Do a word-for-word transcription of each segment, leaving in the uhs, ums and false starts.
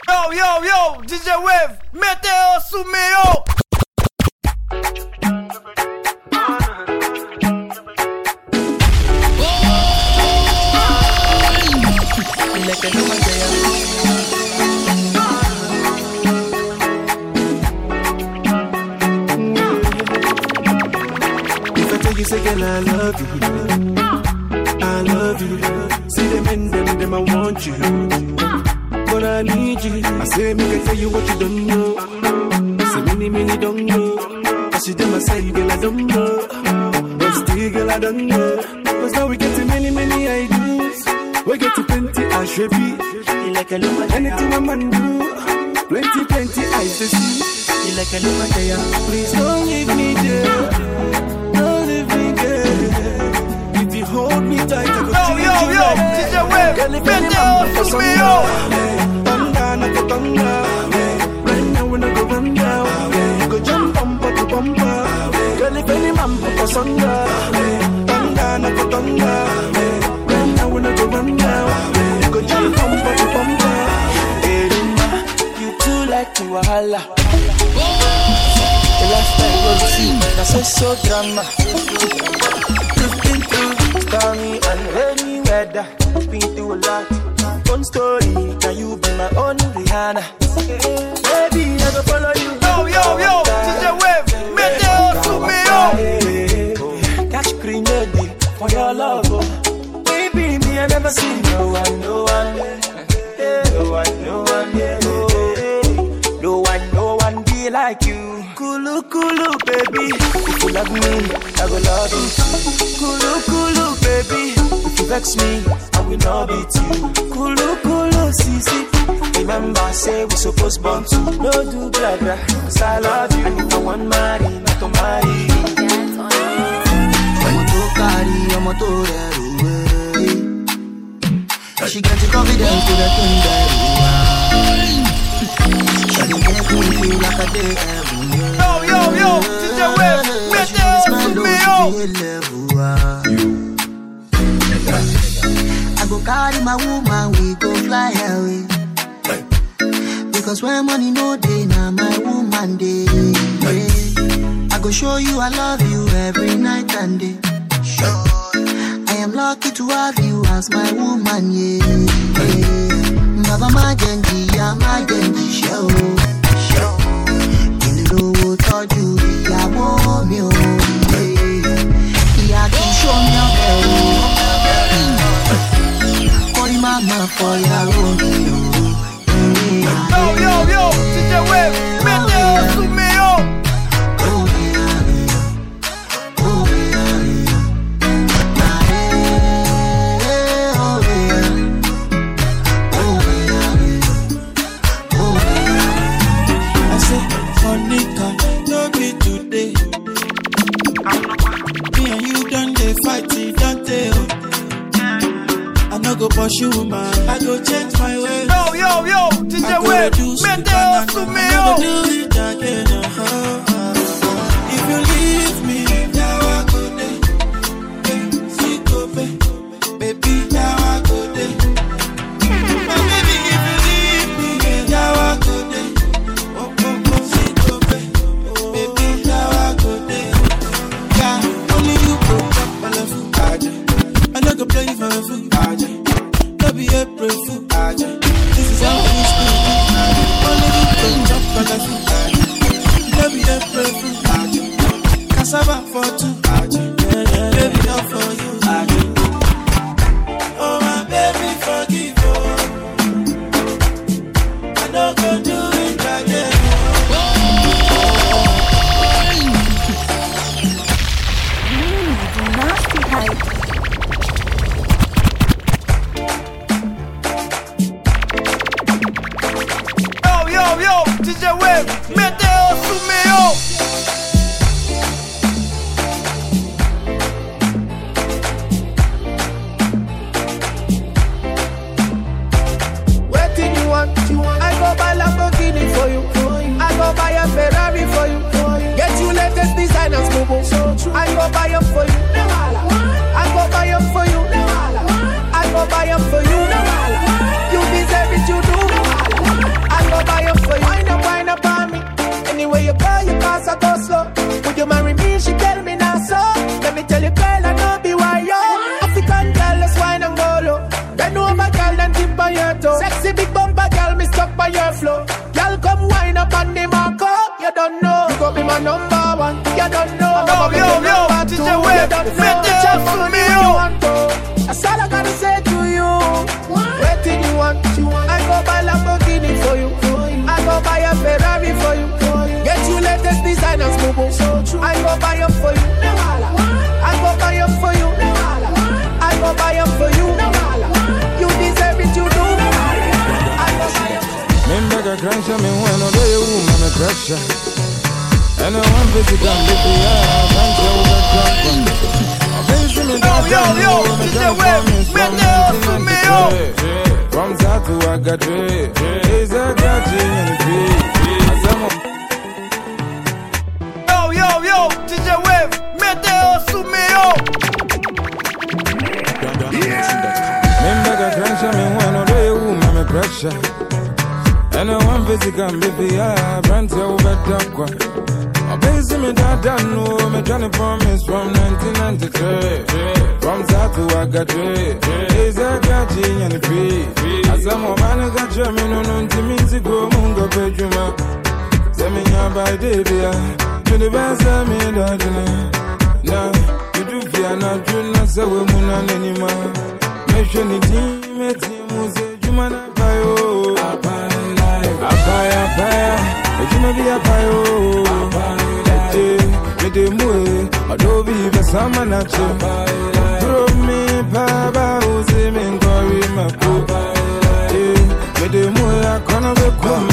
Yo, yo, yo, D J Wave, Météo Souméo. If I tell you, say, girl, I love you, I love you. See them and them, them, I want you, but I need you. I say, make I tell you what you don't know. Say, many, many don't know. I see them, I say, girl, I don't know. But still, girl, I don't know. Cause now we get to many, many ideas. We get to plenty, I should be. Like a look, anything a man do. Plenty, plenty, I see. Like a look, please don't leave me there. Don't leave me there. If you hold me tight, I go Yo, yo, yo, D J Wave, Météo Souméo. Thunder, knock a thunder. Right now when I go run down, go jump bumper to bumper. Girl, if any man put us under, thunder, knock a thunder. Right now when I go run down, go jump bumper to bumper. Hey, you too like me, wahala. The last time was see, that's so so drama. You've been through stormy and rainy weather. Been through a lot. One story, can you be my own Rihanna? Baby, I go follow you. Yo, yo, yo, D J Wave, Météo Souméo. Catch green lady for your love. Oh. Baby, me I never seen no one, no one, no one, no one, yeah. No one, no one be like you. Kulu, kulu, baby. If you love me, I will love you. Kulu, kulu, baby. If you vex me, I will not beat you. Kulu, kulu, sisi. Remember, say we supposed born to. No do blah blah. Cause I love you. And if I want marry, not to marry. I'm to carry, I'm to away. She got the confidence to the thing that she make me feel like a day every year. Yo, yo, yo, D J Wave, Météo Souméo. I go carry my woman, we go fly away. Because when money no day, now my woman day. I go show you I love you every night and day. I am lucky to have you as my woman, yeah. Baba my genji, yeah, my genji show. In the road, told you, yeah, want me, oh, yeah, can show me a for the mama, for your own, Yo, yo, yo, D J Wave, Météo Souméo. Pursue man, I go change my way. Yo, yo, yo, D J Wave, Météo Souméo. I go do it again. Uh-huh. If you leave me, now I go there. See go baby, now I go there. My baby, if you leave me, now I go there. Oh, oh, oh, see go baby, now I go there. Yeah, only you broke up my love. I no go play for a fool. Be April Fool. This is how we speak. Only you can jump on the foot. Be April Fool. Cassava for two. Baby, not for you. Oh my baby, forgive me. I don't go do it again. Mmm, nasty hype. Yo, D J Wave, Météo Souméo. What do you want? You want? I go buy Lamborghini for you. I go buy a Ferrari for you. Get you latest designers, boo. I go buy them for you. I go buy them for you. I go buy them for you. You deserve it, you do. I yo, yo, D J Wave, Meteo Sumio. That's all I gotta say to you. What did you want? I go buy Lamborghini for you. I go buy a Ferrari for you. Get you latest designers, boo boo. I go buy them for you. I go buy them for you. I go buy them for you. You deserve it, you do. I go buy them. Remember the crunch, I mean, when I do you, I'm a crusher. And I want to see them, baby, yeah, I'm so the Yo, yo, yo, D J Wave, Meteo Sumio. From South to Agadre, is a country in the field. Yo, yo, yo, D J Wave, Meteo Sumio. Remember the crunch, I mean, when I do you, I'm a crusher. And I want physical, baby, yeah, brand over the I base me that I know me Johnny promise from nineteen ninety-three. From South to Agadre, is a catching and free. As a man got German on to me to go Mungo Pejuma. Send me by Davia, to the best of me, Dodgina. Now, you do fear not, you not so woman anymore. Make sure the team, a team who say, you man, I buy you. I buy life, I buy, I buy. You may be a pio. Me de mue, adobe the summer nature. Throw me, Baba, who's in and Gory, my poop. Me de mue, I can't be come,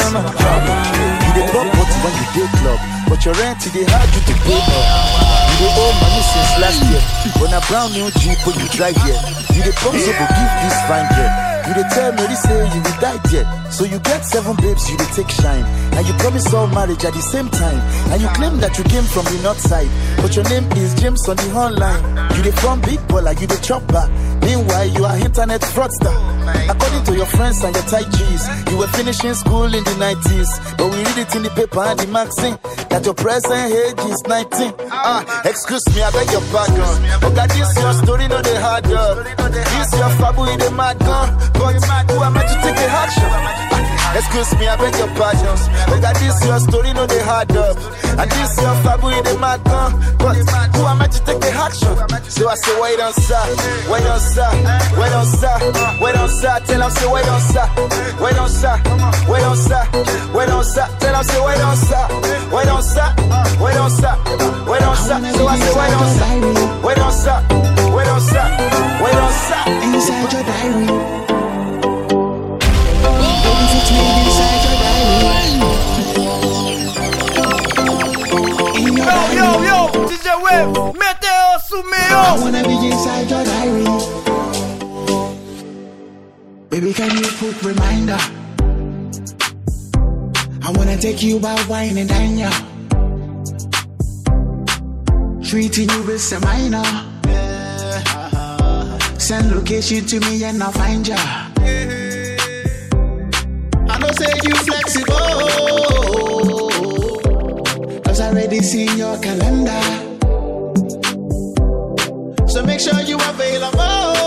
you dey drop what when you dey club, but your rent they hard you to pay up. You dey owe money since last year. When a brown new Jeep when you drive here, you dey promise to give this fine girl. You dey tell me they say you dey die yet. So you get seven babes, you dey take shine. And you promise all marriage at the same time. And you claim that you came from the north side, but your name is James on the online. You dey from big baller, you dey chopper. Meanwhile, you are internet fraudster. According to your friends and your tight G's, you were finishing school in the nineties. But we read it in the paper and the magazine that your present age is nineteen. Ah, excuse me, I beg your pardon. Oh God, this your story, no they hard up. This your fabu in the mad gun. But who am I to take a action? Ah, excuse me, I beg your pardon. Oh God, this your story, no they hard up. And this your fabu in the mad gun. But who am I to take a action? So I say, wait on sir, wait on sir, wait on sir, wait on sir. Tell them say, wait on sir, wait on sir, wait on sir, wait on sir. Tell them say, wait on sir, wait on sir, wait on sir, wait on sir. So I say, wait on sir, wait on sir, wait on sir, wait on sir. Inside your diary, baby, it's me inside your diary. In your diary. Yo, yo, yo, D J Wave, Meteo Sumio. I wanna be inside your diary. Baby, can you put reminder? I wanna take you by wine and dine ya. Treating you with a minor. Send location to me and I'll find ya. I don't say you flexible, cause I already seen your calendar. So make sure you available.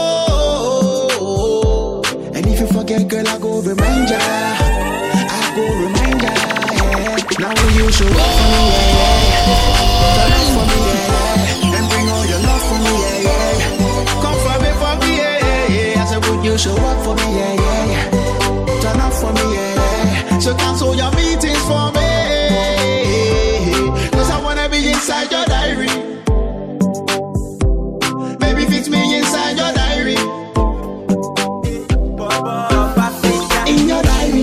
And if you forget, girl, I go remind ya. I go remind ya, yeah. Now will you show up for me, yeah, yeah. Turn up for me, yeah, yeah. And bring all your love for me, yeah, yeah. Come for me, for me, yeah, yeah, yeah. I said, would you show up for me, yeah, yeah, yeah. Turn up for me, yeah, yeah. So cancel your meetings for me, cause I wanna be inside your diary. Baby, fix me inside your diary. In your diary.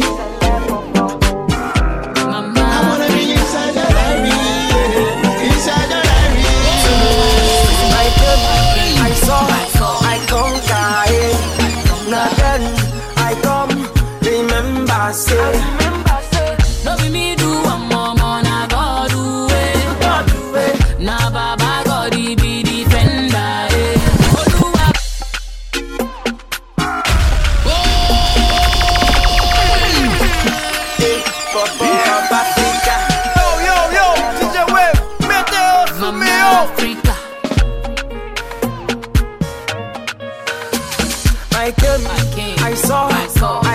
Mama. I wanna be inside your diary. Inside your diary. I came, I saw, I conquer. Now then, I come, remember, say. No be me do one more, more, now God do it. God do it. Now Baba God he be defender. eh. Oluwa. Yo, yo, yo, D J Wave, Meteo Mama Sumio. Africa. I came, I came, I saw, I saw,